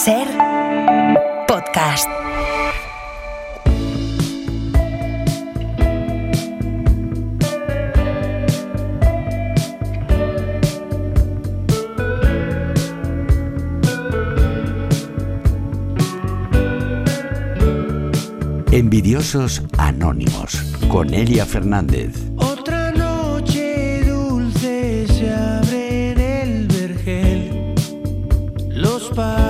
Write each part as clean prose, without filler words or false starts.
SER Podcast. Envidiosos Anónimos, con Elia Fernández. Otra noche dulce se abre en el vergel. Los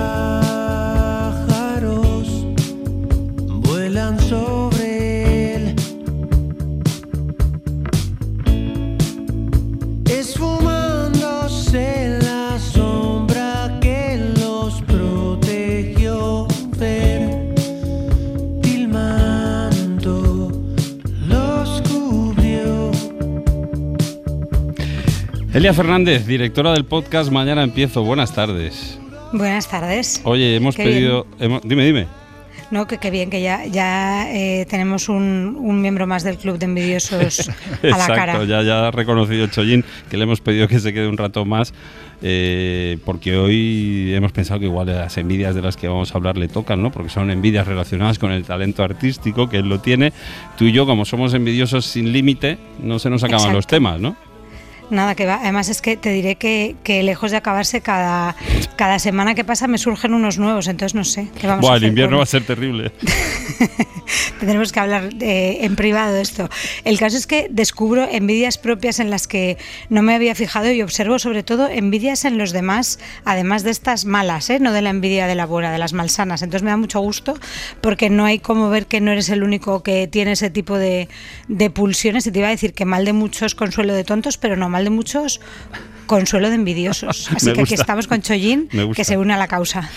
pájaros vuelan sobre él. Esfumándose la sombra que los protegió. Elia Fernández, directora del podcast Mañana Empiezo. Buenas tardes. Buenas tardes. Oye, hemos pedido... Dime. No, que bien, que ya tenemos un miembro más del club de envidiosos a la cara. Exacto, ya ha reconocido Chollín que le hemos pedido que se quede un rato más, porque hoy hemos pensado que igual las envidias de las que vamos a hablar le tocan, ¿no? Porque son envidias relacionadas con el talento artístico, que él lo tiene. Tú y yo, como somos envidiosos sin límite, no se nos acaban Exacto. los temas, ¿no? Nada, que va. Además es que te diré que lejos de acabarse, cada semana que pasa me surgen unos nuevos, entonces no sé qué vamos a hacer. El invierno va a ser terrible. Tendremos que hablar en privado de esto. El caso es que descubro envidias propias en las que no me había fijado y observo sobre todo envidias en los demás, además de estas malas, no de la envidia de la buena, de las malsanas. Entonces me da mucho gusto porque no hay como ver que no eres el único que tiene ese tipo de pulsiones. Y te iba a decir que mal de muchos, consuelo de tontos, pero no mal de muchos, consuelo de envidiosos. Así que aquí estamos con Chollín, que se une a la causa.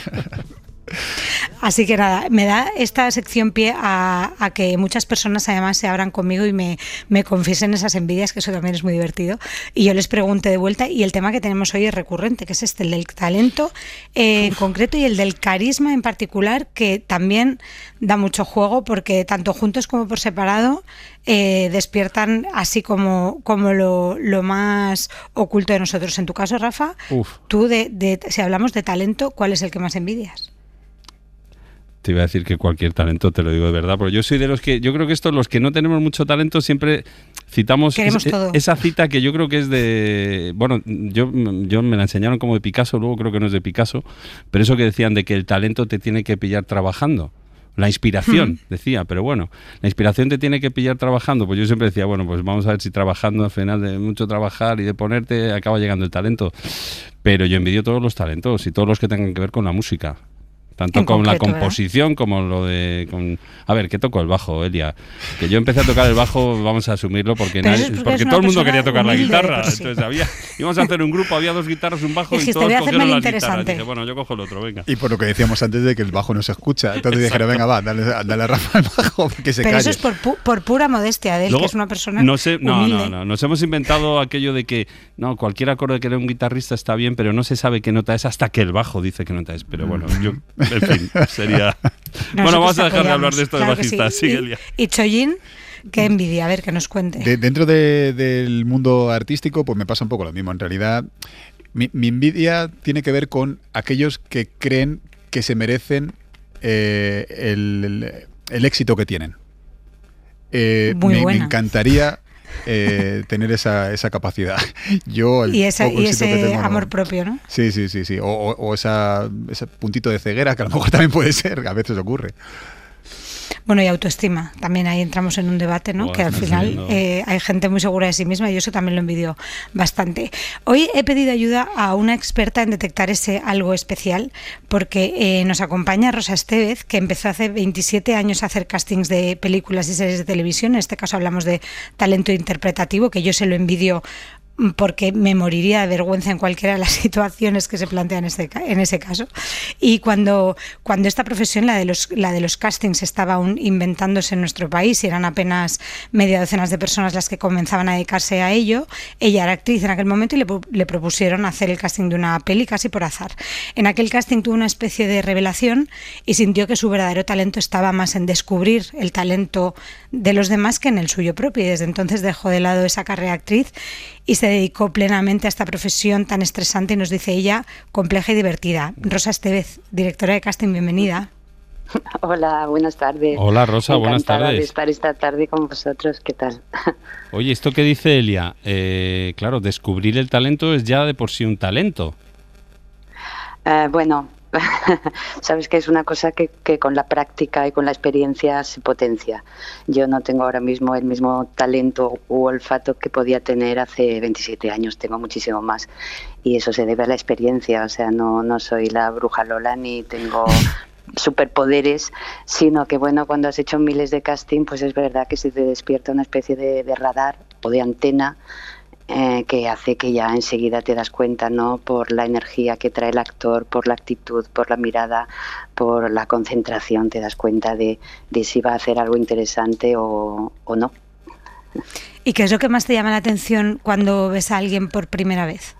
Así que nada, me da esta sección pie a que muchas personas además se abran conmigo y me confiesen esas envidias, que eso también es muy divertido, y yo les pregunte de vuelta. Y el tema que tenemos hoy es recurrente, que es el del talento en concreto y el del carisma en particular, que también da mucho juego porque tanto juntos como por separado despiertan así como lo más oculto de nosotros. En tu caso, Rafa, tú si hablamos de talento, ¿cuál es el que más envidias? Te iba a decir que cualquier talento, te lo digo de verdad, pero yo soy de los que, yo creo que los que no tenemos mucho talento siempre citamos esa cita que yo creo que es de, bueno, yo me la enseñaron como de Picasso, luego creo que no es de Picasso, pero eso que decían de que el talento te tiene que pillar trabajando. La inspiración, decía, pero bueno, la inspiración te tiene que pillar trabajando. Pues yo siempre decía, bueno, pues vamos a ver si trabajando, al final de mucho trabajar y de ponerte, acaba llegando el talento. Pero yo envidio todos los talentos y todos los que tengan que ver con la música. Tanto con la composición, ¿verdad? Como lo de... A ver, ¿qué tocó el bajo, Elia? Que yo empecé a tocar el bajo, vamos a asumirlo, porque todo el mundo quería tocar humilde, la guitarra. Sí. Entonces íbamos a hacer un grupo, había 2 guitarras, un bajo, y todos cogieron las guitarras. Dije, bueno, yo cojo el otro, venga. Y por lo que decíamos antes de que el bajo no se escucha, entonces dijeron, venga, va, dale a Rafa al bajo, que se calle. Pero eso es por pura modestia de él, luego, que es una persona humilde. No, nos hemos inventado aquello de que no, cualquier acorde que dé un guitarrista está bien, pero no se sabe qué nota es hasta que el bajo dice qué nota es. Pero bueno, en fin, sería... Bueno, vamos a dejar de hablar de esto de bajistas. Sí. Y Chollín, qué envidia, a ver, que nos cuente. Dentro del mundo artístico, pues me pasa un poco lo mismo. En realidad, mi envidia tiene que ver con aquellos que creen que se merecen el éxito que tienen. Me encantaría tener esa capacidad. Y ese amor propio, ¿no? Sí. O ese puntito de ceguera que a lo mejor también puede ser, a veces ocurre. Bueno, y autoestima. También ahí entramos en un debate, ¿no? Que al final hay gente muy segura de sí misma y yo eso también lo envidio bastante. Hoy he pedido ayuda a una experta en detectar ese algo especial porque nos acompaña Rosa Estevez, que empezó hace 27 años a hacer castings de películas y series de televisión. En este caso hablamos de talento interpretativo, que yo se lo envidio porque me moriría de vergüenza en cualquiera de las situaciones que se plantean en ese caso. Y cuando esta profesión, la de los castings, estaba aún inventándose en nuestro país y eran apenas media docena de personas las que comenzaban a dedicarse a ello, ella era actriz en aquel momento y le propusieron hacer el casting de una peli casi por azar. En aquel casting tuvo una especie de revelación y sintió que su verdadero talento estaba más en descubrir el talento de los demás que en el suyo propio, y desde entonces dejó de lado esa carrera de actriz y se dedicó plenamente a esta profesión tan estresante y nos dice ella, compleja y divertida. Rosa Estevez, directora de casting, bienvenida. Hola, buenas tardes. Hola Rosa, buenas tardes. Encantada de estar esta tarde con vosotros, ¿qué tal? Oye, esto que dice Elia, claro, descubrir el talento es ya de por sí un talento. Bueno, sabes que es una cosa que con la práctica y con la experiencia se potencia. Yo no tengo ahora mismo el mismo talento u olfato que podía tener hace 27 años, tengo muchísimo más. Y eso se debe a la experiencia, o sea, no soy la bruja Lola ni tengo superpoderes, sino que bueno, cuando has hecho miles de casting, pues es verdad que se te despierta una especie de radar o de antena que hace que ya enseguida te das cuenta, ¿no? Por la energía que trae el actor, por la actitud, por la mirada, por la concentración, te das cuenta de si va a hacer algo interesante o no. ¿Y qué es lo que más te llama la atención cuando ves a alguien por primera vez?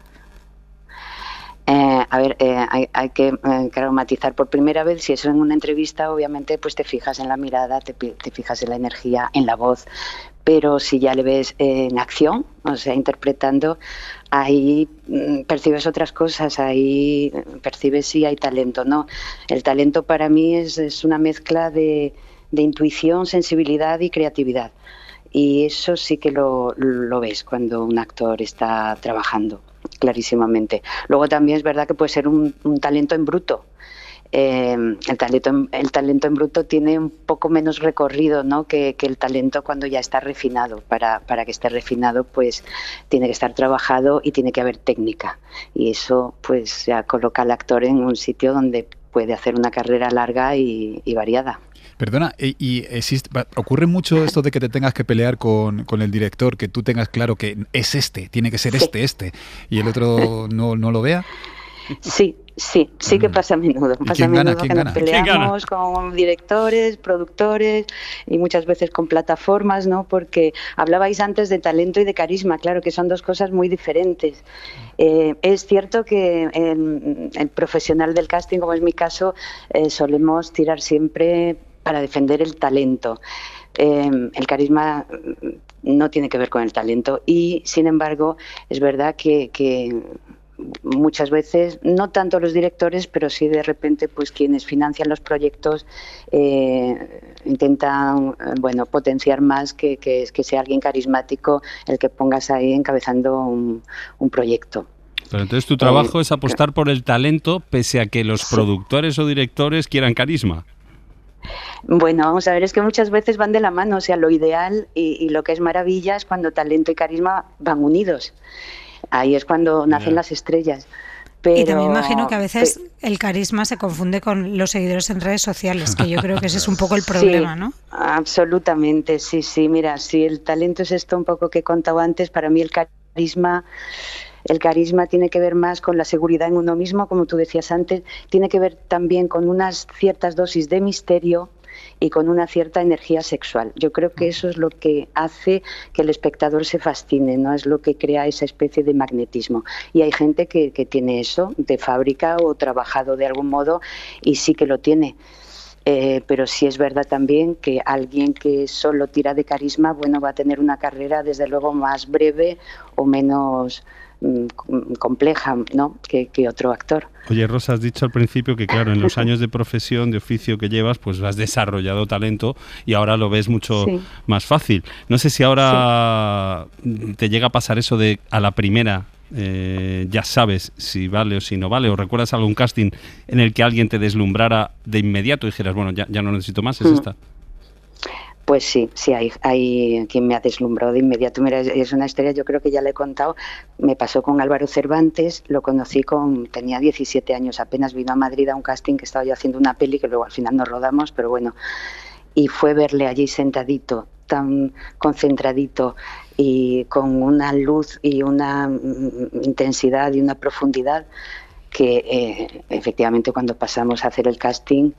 Hay que claro, matizar por primera vez. Si eso en una entrevista, obviamente, pues te fijas en la mirada, te fijas en la energía, en la voz. Pero si ya le ves en acción, o sea, interpretando, ahí percibes otras cosas, ahí percibes si hay talento, ¿no? El talento para mí es una mezcla de intuición, sensibilidad y creatividad. Y eso sí que lo ves cuando un actor está trabajando, clarísimamente. Luego también es verdad que puede ser un talento en bruto. El talento en bruto tiene un poco menos recorrido, ¿no? que el talento cuando ya está refinado. Para que esté refinado, pues tiene que estar trabajado y tiene que haber técnica. Y eso pues ya coloca al actor en un sitio donde puede hacer una carrera larga y variada. Perdona, ¿ocurre mucho esto de que te tengas que pelear con el director, que tú tengas claro que es tiene que ser este, y el otro no lo vea? Sí que pasa a menudo. Pasa a menudo que nos peleamos con directores, productores y muchas veces con plataformas, ¿no? Porque hablabais antes de talento y de carisma, claro que son dos cosas muy diferentes. Es cierto que el profesional del casting, como es mi caso, solemos tirar siempre para defender el talento. El carisma no tiene que ver con el talento y, sin embargo, es verdad que muchas veces, no tanto los directores, pero sí de repente pues quienes financian los proyectos intentan potenciar más que sea alguien carismático el que pongas ahí encabezando un proyecto. Pero entonces tu trabajo es apostar por el talento pese a que los productores o directores quieran carisma. Bueno, vamos a ver, es que muchas veces van de la mano, o sea, lo ideal y lo que es maravilla es cuando talento y carisma van unidos. Ahí es cuando nacen las estrellas. Pero, y también imagino que a veces el carisma se confunde con los seguidores en redes sociales, que yo creo que ese es un poco el problema, ¿no? Absolutamente, sí. Mira, si el talento es esto un poco que he contado antes, para mí el carisma tiene que ver más con la seguridad en uno mismo, como tú decías antes, tiene que ver también con unas ciertas dosis de misterio y con una cierta energía sexual. Yo creo que eso es lo que hace que el espectador se fascine, ¿no? Es lo que crea esa especie de magnetismo. Y hay gente que tiene eso de fábrica o trabajado de algún modo y sí que lo tiene. Pero sí es verdad también que alguien que solo tira de carisma, va a tener una carrera desde luego más breve o menos compleja, ¿no? que otro actor. Oye, Rosa, has dicho al principio que claro, en los años de profesión, de oficio que llevas, pues has desarrollado talento y ahora lo ves mucho más fácil. No sé si ahora te llega a pasar eso de a la primera ya sabes si vale o si no vale, o recuerdas algún casting en el que alguien te deslumbrara de inmediato y dijeras, bueno, ya no necesito más, es esta. Pues sí, hay quien me ha deslumbrado de inmediato. Mira, es una historia, yo creo que ya le he contado. Me pasó con Álvaro Cervantes, lo conocí tenía 17 años, apenas vino a Madrid a un casting que estaba yo haciendo una peli, que luego al final nos rodamos, pero bueno, y fue verle allí sentadito, tan concentradito y con una luz y una intensidad y una profundidad que efectivamente cuando pasamos a hacer el casting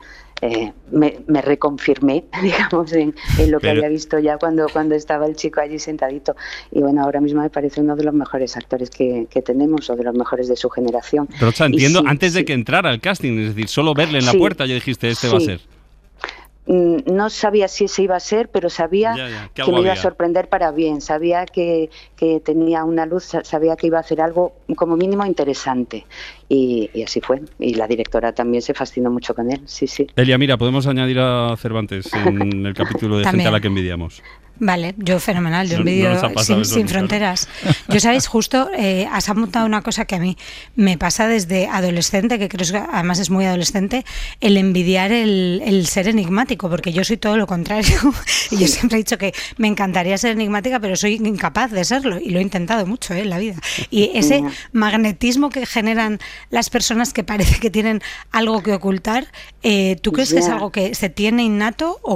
me reconfirmé, digamos, en lo que había visto ya cuando estaba el chico allí sentadito. Y bueno, ahora mismo me parece uno de los mejores actores que tenemos, o de los mejores de su generación. Rosa, entiendo, antes de que entrara al casting, es decir, solo verle en la puerta ya dijiste, va a ser. no sabía si ese iba a ser, pero sabía que me iba a sorprender para bien, sabía que tenía una luz, sabía que iba a hacer algo como mínimo interesante. Y así fue. Y la directora también se fascinó mucho con él, sí. Elia, mira, podemos añadir a Cervantes en el capítulo de Gente a la que envidiamos. Vale, yo fenomenal, yo envidio sin fronteras. Yo, sabéis, justo has apuntado una cosa que a mí me pasa desde adolescente, que creo que además es muy adolescente, el envidiar el ser enigmático, porque yo soy todo lo contrario. Y yo siempre he dicho que me encantaría ser enigmática, pero soy incapaz de serlo, y lo he intentado mucho en la vida. Y ese magnetismo que generan las personas que parece que tienen algo que ocultar, ¿tú crees que es algo que se tiene innato o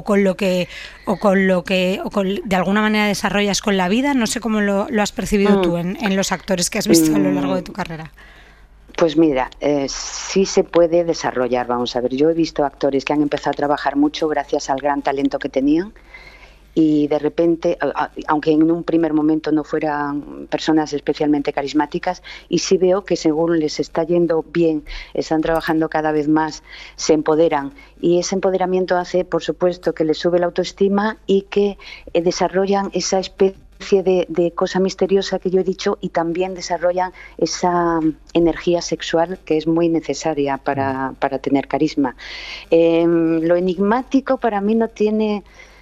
de alguna manera desarrollas con la vida? No sé cómo lo has percibido tú en los actores que has visto a lo largo de tu carrera. Pues mira, sí se puede desarrollar, vamos a ver. Yo he visto actores que han empezado a trabajar mucho gracias al gran talento que tenían, y de repente, aunque en un primer momento no fueran personas especialmente carismáticas, y sí veo que según les está yendo bien, están trabajando cada vez más, se empoderan, y ese empoderamiento hace, por supuesto, que les sube la autoestima y que desarrollan esa especie de cosa misteriosa que yo he dicho, y también desarrollan esa energía sexual que es muy necesaria para tener carisma. Lo enigmático para mí no tiene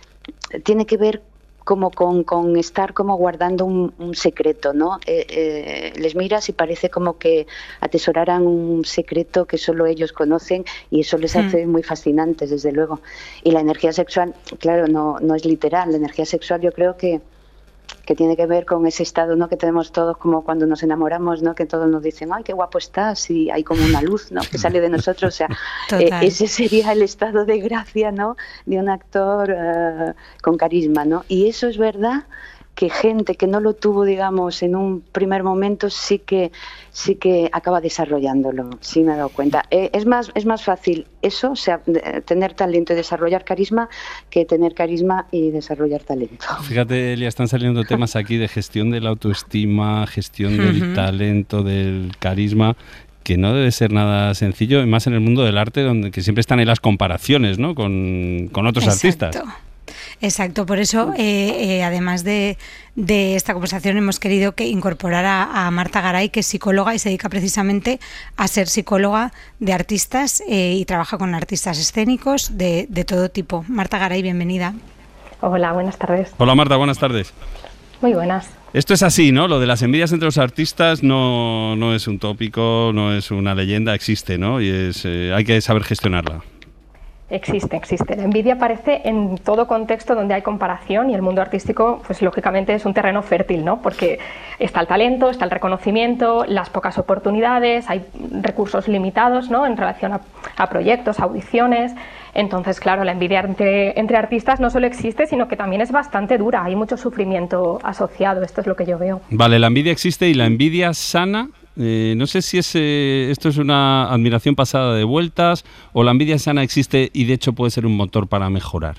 que ver como con estar como guardando un secreto, ¿no? Les miras y parece como que atesoraran un secreto que solo ellos conocen, y eso les hace muy fascinantes, desde luego. Y la energía sexual, claro, no es literal. La energía sexual yo creo que tiene que ver con ese estado, ¿no?, que tenemos todos como cuando nos enamoramos, ¿no?, que todos nos dicen, ¡ay, qué guapo estás!, y hay como una luz, ¿no?, que sale de nosotros. O sea, ese sería el estado de gracia, ¿no?, de un actor con carisma, ¿no? Y eso es verdad que gente que no lo tuvo, digamos, en un primer momento, sí que acaba desarrollándolo. Sí, me he dado cuenta. Es más fácil eso, o sea, tener talento y desarrollar carisma, que tener carisma y desarrollar talento. Fíjate, Elia, están saliendo temas aquí de gestión de la autoestima, gestión del talento, del carisma, que no debe ser nada sencillo, y más en el mundo del arte, donde que siempre están ahí las comparaciones, ¿no?, con otros artistas. Exacto, por eso, además de esta conversación, hemos querido que incorporar a Marta Garay, que es psicóloga y se dedica precisamente a ser psicóloga de artistas y trabaja con artistas escénicos de todo tipo. Marta Garay, bienvenida. Hola, buenas tardes. Hola Marta, buenas tardes. Muy buenas. Esto es así, ¿no? Lo de las envidias entre los artistas no es un tópico, no es una leyenda, existe, ¿no? Y hay que saber gestionarla. Existe. La envidia aparece en todo contexto donde hay comparación, y el mundo artístico, pues lógicamente es un terreno fértil, ¿no? Porque está el talento, está el reconocimiento, las pocas oportunidades, hay recursos limitados, ¿no?, en relación a proyectos, audiciones. Entonces, claro, la envidia entre artistas no solo existe, sino que también es bastante dura. Hay mucho sufrimiento asociado, esto es lo que yo veo. Vale, la envidia existe, y la envidia sana. No sé si esto es una admiración pasada de vueltas, o la envidia sana existe y de hecho puede ser un motor para mejorar.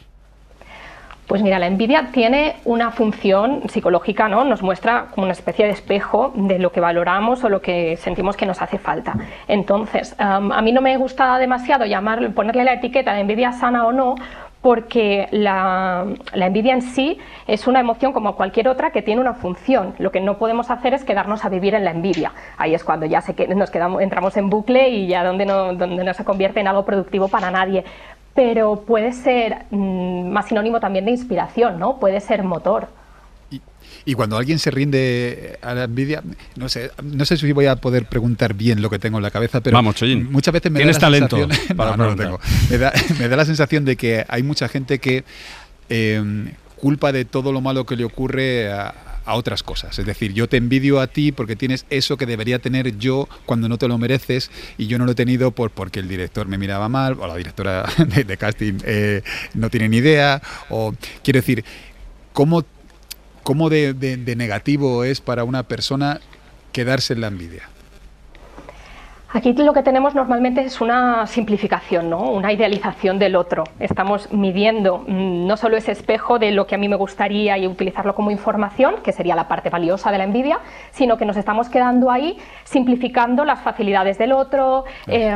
Pues mira, la envidia tiene una función psicológica, ¿no? Nos muestra como una especie de espejo de lo que valoramos o lo que sentimos que nos hace falta. Entonces, a mí no me gusta demasiado ponerle la etiqueta de envidia sana o no, porque la envidia en sí es una emoción como cualquier otra que tiene una función. Lo que no podemos hacer es quedarnos a vivir en la envidia. Ahí es cuando ya entramos en bucle, y ya donde no se convierte en algo productivo para nadie. Pero puede ser más sinónimo también de inspiración, ¿no? Puede ser motor. Y cuando alguien se rinde a la envidia, no sé si voy a poder preguntar bien lo que tengo en la cabeza, pero vamos, Chollín, muchas veces me da la sensación, no lo tengo. Me da la sensación de que hay mucha gente que culpa de todo lo malo que le ocurre a otras cosas. Es decir, yo te envidio a ti porque tienes eso que debería tener yo cuando no te lo mereces, y yo no lo he tenido porque el director me miraba mal, o la directora de casting no tiene ni idea, o quiero decir, ¿cómo de negativo es para una persona quedarse en la envidia? Aquí lo que tenemos normalmente es una simplificación, ¿no? Una idealización del otro. Estamos midiendo no solo ese espejo de lo que a mí me gustaría y utilizarlo como información, que sería la parte valiosa de la envidia, sino que nos estamos quedando ahí simplificando las facilidades del otro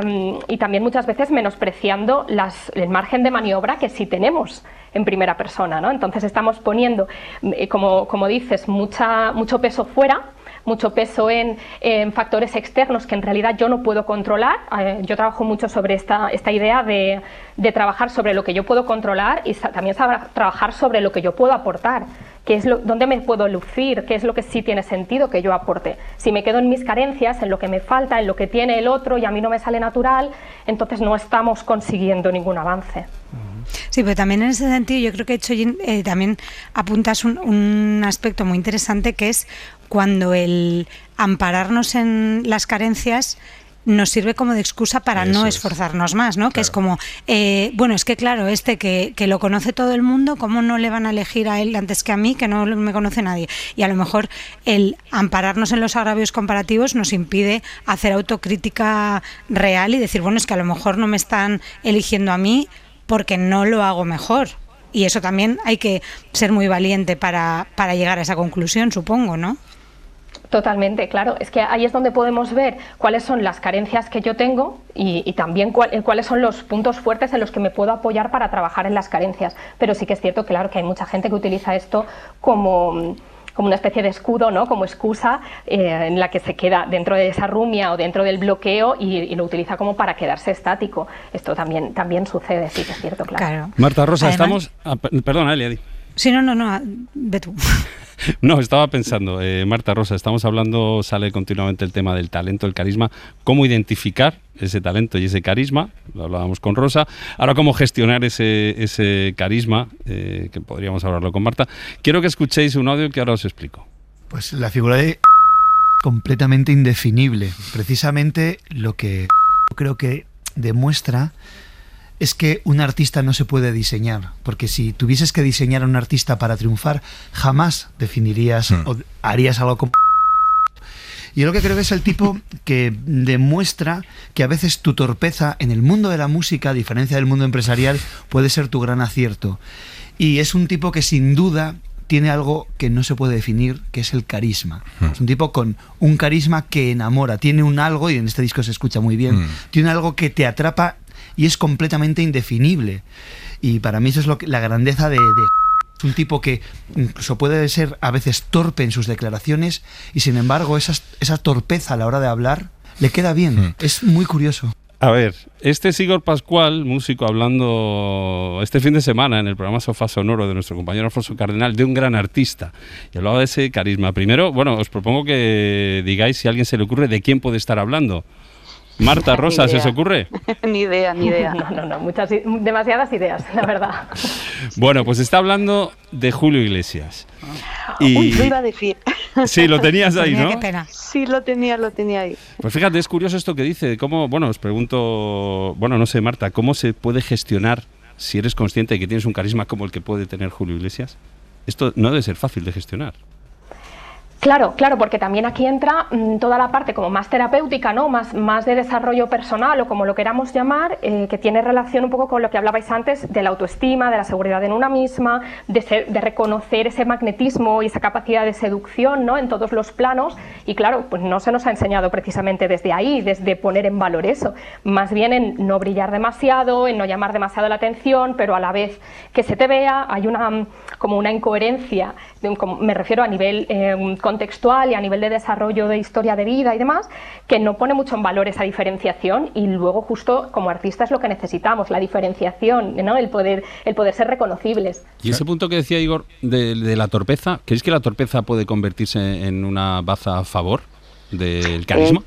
y también muchas veces menospreciando el margen de maniobra que sí tenemos en primera persona, ¿no? Entonces estamos poniendo, como dices, mucho peso fuera, mucho peso en factores externos que en realidad yo no puedo controlar. Yo trabajo mucho sobre esta idea de trabajar sobre lo que yo puedo controlar y también trabajar sobre lo que yo puedo aportar, dónde me puedo lucir, qué es lo que sí tiene sentido que yo aporte. Si me quedo en mis carencias, en lo que me falta, en lo que tiene el otro y a mí no me sale natural, entonces no estamos consiguiendo ningún avance. Sí, pero también en ese sentido yo creo que Choyin también apuntas un aspecto muy interesante, que es cuando el ampararnos en las carencias nos sirve como de excusa para no esforzarnos más, ¿no? Claro. Que es como, bueno, es que claro, que lo conoce todo el mundo, ¿cómo no le van a elegir a él antes que a mí, que no me conoce nadie? Y a lo mejor el ampararnos en los agravios comparativos nos impide hacer autocrítica real y decir, bueno, es que a lo mejor no me están eligiendo a mí porque no lo hago mejor. Y eso también hay que ser muy valiente para llegar a esa conclusión, supongo, ¿no? Totalmente, claro. Es que ahí es donde podemos ver cuáles son las carencias que yo tengo y también cuáles son los puntos fuertes en los que me puedo apoyar para trabajar en las carencias. Pero sí que es cierto, claro, que hay mucha gente que utiliza esto como una especie de escudo, ¿no? Como excusa en la que se queda dentro de esa rumia o dentro del bloqueo y lo utiliza como para quedarse estático. Esto también sucede, sí que es cierto, claro. Marta Rosa, además, Perdona, Elia. Sí, no, ve tú. No, estaba pensando, Marta Rosa, estamos hablando, sale continuamente el tema del talento, el carisma, cómo identificar ese talento y ese carisma, lo hablábamos con Rosa, ahora cómo gestionar ese carisma, que podríamos hablarlo con Marta. Quiero que escuchéis un audio que ahora os explico. Pues la figura de completamente indefinible, precisamente lo que creo que demuestra es que un artista no se puede diseñar, porque si tuvieses que diseñar a un artista para triunfar, jamás definirías o harías algo como... Yo lo que creo que es el tipo que demuestra que a veces tu torpeza en el mundo de la música, a diferencia del mundo empresarial, puede ser tu gran acierto. Y es un tipo que sin duda tiene algo que no se puede definir, que es el carisma. Es un tipo con un carisma que enamora, tiene un algo, y en este disco se escucha muy bien, tiene algo que te atrapa y es completamente indefinible. Y para mí eso es la grandeza de es un tipo que incluso puede ser a veces torpe en sus declaraciones y sin embargo esa torpeza a la hora de hablar le queda bien. Es muy curioso. A ver, este es Igor Pascual, músico, hablando este fin de semana en el programa Sofá Sonoro de nuestro compañero Alfonso Cardenal, de un gran artista. Y hablaba de ese carisma. Primero, bueno, os propongo que digáis, si a alguien se le ocurre, de quién puede estar hablando. Marta Rosa, ¿se os ocurre? Ni idea. No, demasiadas ideas, la verdad. Bueno, pues está hablando de Julio Iglesias. Uy, lo iba a decir. Sí, lo tenías ahí, ¿no? Qué pena. Sí, lo tenía ahí. Pues fíjate, es curioso esto que dice. ¿Cómo, bueno, os pregunto, bueno, no sé, Marta, ¿cómo se puede gestionar si eres consciente de que tienes un carisma como el que puede tener Julio Iglesias? Esto no debe ser fácil de gestionar. Claro, porque también aquí entra toda la parte como más terapéutica, ¿no? Más de desarrollo personal o como lo queramos llamar, que tiene relación un poco con lo que hablabais antes de la autoestima, de la seguridad en una misma, de reconocer ese magnetismo y esa capacidad de seducción, ¿no? En todos los planos. Y claro, pues no se nos ha enseñado precisamente desde ahí, desde poner en valor eso. Más bien en no brillar demasiado, en no llamar demasiado la atención, pero a la vez que se te vea. Hay como una incoherencia, me refiero a nivel contextual y a nivel de desarrollo de historia de vida y demás, que no pone mucho en valor esa diferenciación, y luego justo como artista es lo que necesitamos, la diferenciación, ¿no? el poder ser reconocibles. Y ese punto que decía Igor de la torpeza, ¿creéis que la torpeza puede convertirse en una baza a favor del carisma?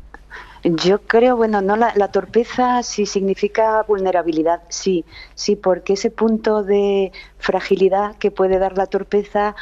Yo creo, bueno, no, la torpeza sí significa vulnerabilidad, sí, porque ese punto de fragilidad que puede dar la torpeza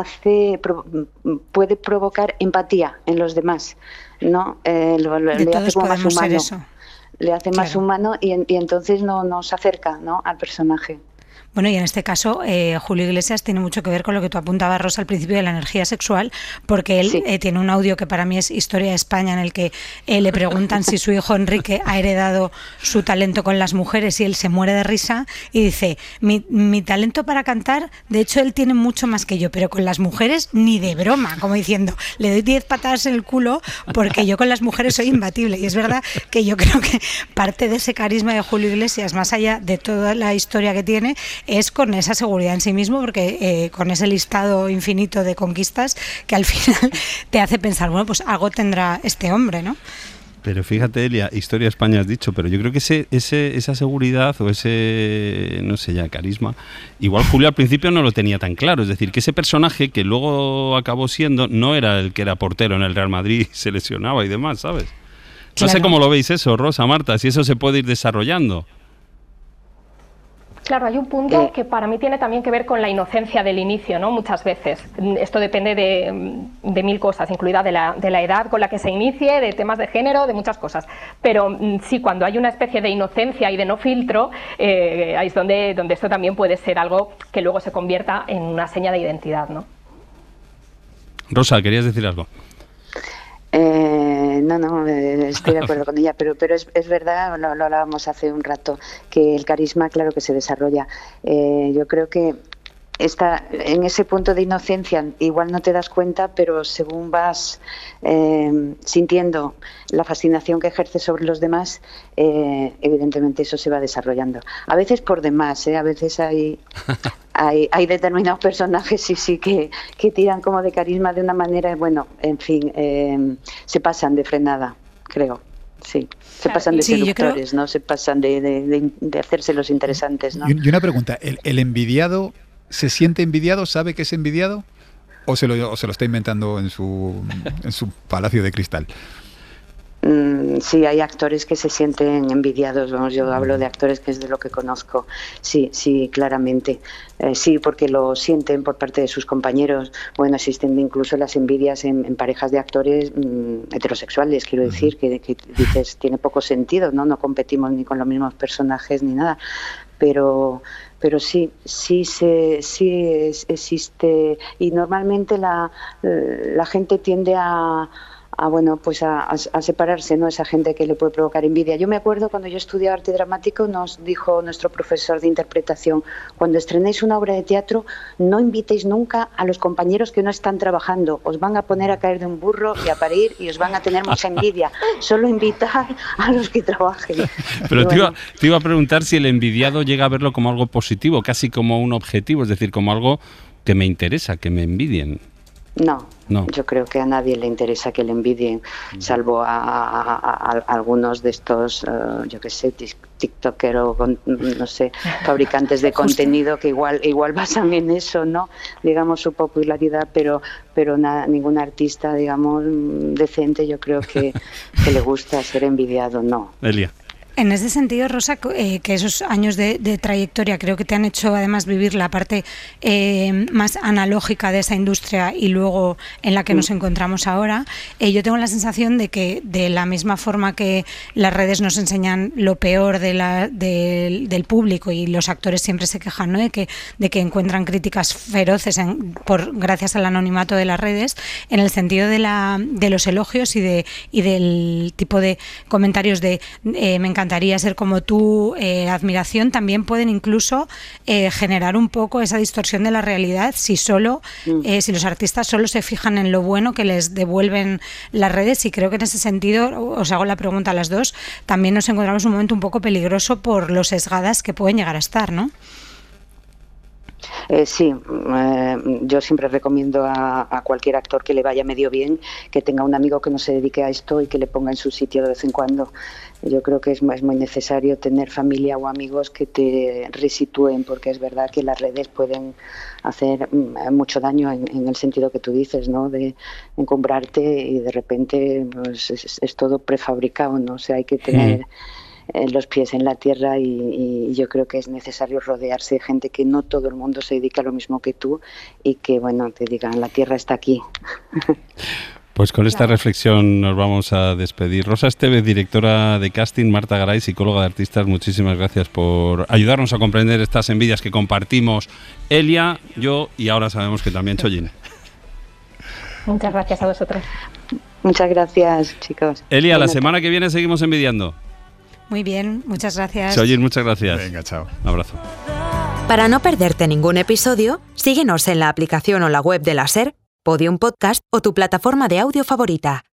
puede provocar empatía en los demás, ¿no? Le hace como más humano. Le hace más humano y entonces nos acerca, ¿no? al personaje. Bueno, y en este caso, Julio Iglesias tiene mucho que ver con lo que tú apuntabas, Rosa, al principio de la energía sexual, porque él tiene un audio que para mí es historia de España, en el que le preguntan si su hijo Enrique ha heredado su talento con las mujeres y él se muere de risa y dice, mi talento para cantar, de hecho él tiene mucho más que yo, pero con las mujeres ni de broma, como diciendo, le doy 10 patadas en el culo porque yo con las mujeres soy imbatible. Y es verdad que yo creo que parte de ese carisma de Julio Iglesias, más allá de toda la historia que tiene, es con esa seguridad en sí mismo, porque con ese listado infinito de conquistas que al final te hace pensar, bueno, pues algo tendrá este hombre, ¿no? Pero fíjate, Elia, historia de España has dicho, pero yo creo que esa seguridad o ese, no sé ya, carisma, igual Julio al principio no lo tenía tan claro. Es decir, que ese personaje que luego acabó siendo, no era el que era portero en el Real Madrid y se lesionaba y demás, ¿sabes? No sé cómo lo veis eso, Rosa, Marta, si eso se puede ir desarrollando. Claro, hay un punto que para mí tiene también que ver con la inocencia del inicio, ¿no? Muchas veces. Esto depende de mil cosas, incluida de la edad con la que se inicie, de temas de género, de muchas cosas. Pero sí, cuando hay una especie de inocencia y de no filtro, ahí es donde esto también puede ser algo que luego se convierta en una seña de identidad, ¿no? Rosa, ¿querías decir algo? No, estoy de acuerdo con ella, pero es verdad, lo hablábamos hace un rato, que el carisma, claro que se desarrolla. Yo creo que en ese punto de inocencia igual no te das cuenta, pero según vas sintiendo la fascinación que ejerces sobre los demás, evidentemente eso se va desarrollando. A veces por demás, a veces hay determinados personajes sí que tiran como de carisma de una manera, bueno, en fin, se pasan de frenada, creo. Sí, se pasan de seductores, ¿no? Se pasan de hacerse los interesantes, ¿no? Y una pregunta, ¿el envidiado se siente envidiado, sabe que es envidiado o se lo está inventando en su palacio de cristal? Sí, hay actores que se sienten envidiados, vamos, yo hablo de actores que es de lo que conozco, sí, claramente, sí, porque lo sienten por parte de sus compañeros. Bueno, existen incluso las envidias en parejas de actores heterosexuales, quiero decir, que dices, tiene poco sentido, ¿no? No competimos ni con los mismos personajes ni nada, pero sí existe, y normalmente la gente tiende a separarse, ¿no? Esa gente que le puede provocar envidia. Yo me acuerdo cuando yo estudiaba arte dramático, nos dijo nuestro profesor de interpretación, cuando estrenéis una obra de teatro, no invitéis nunca a los compañeros que no están trabajando, os van a poner a caer de un burro y a parir y os van a tener mucha envidia, solo invitar a los que trabajen. Pero te iba a preguntar si el envidiado llega a verlo como algo positivo, casi como un objetivo, es decir, como algo que me interesa, que me envidien. No, yo creo que a nadie le interesa que le envidien, salvo a algunos de estos, yo qué sé, tiktoker o no sé, fabricantes de contenido que igual basan en eso, ¿no? Digamos, su popularidad, pero ningún artista, digamos, decente, yo creo que le gusta ser envidiado, no. Elia. En ese sentido, Rosa, que esos años de trayectoria creo que te han hecho además vivir la parte más analógica de esa industria y luego en la que nos encontramos ahora, yo tengo la sensación de que de la misma forma que las redes nos enseñan lo peor del público y los actores siempre se quejan, ¿no? de que encuentran críticas feroces gracias al anonimato de las redes, en el sentido de los elogios y del tipo de comentarios de me encantaría ser como tú, admiración, también pueden incluso generar un poco esa distorsión de la realidad si los artistas solo se fijan en lo bueno que les devuelven las redes. Y creo que en ese sentido, os hago la pregunta a las dos, también nos encontramos un momento un poco peligroso por lo sesgadas que pueden llegar a estar, ¿no? Sí, yo siempre recomiendo a cualquier actor que le vaya medio bien que tenga un amigo que no se dedique a esto y que le ponga en su sitio de vez en cuando. Yo creo que es muy necesario tener familia o amigos que te resitúen, porque es verdad que las redes pueden hacer mucho daño en el sentido que tú dices, ¿no? De encumbrarte y de repente pues, es todo prefabricado, ¿no? O sea, hay que tener los pies en la tierra y yo creo que es necesario rodearse de gente que no todo el mundo se dedica a lo mismo que tú y que, bueno, te digan, la tierra está aquí. Pues con esta reflexión nos vamos a despedir. Rosa Estevez, directora de casting, Marta Garay, psicóloga de artistas, muchísimas gracias por ayudarnos a comprender estas envidias que compartimos Elia, yo y ahora sabemos que también Chollín. Muchas gracias a vosotros. Muchas gracias, chicos. Elia, la semana que viene seguimos envidiando. Muy bien, muchas gracias. Chollín, muchas gracias. Venga, chao. Un abrazo. Para no perderte ningún episodio, síguenos en la aplicación o la web de la SER, Podium Podcast o tu plataforma de audio favorita.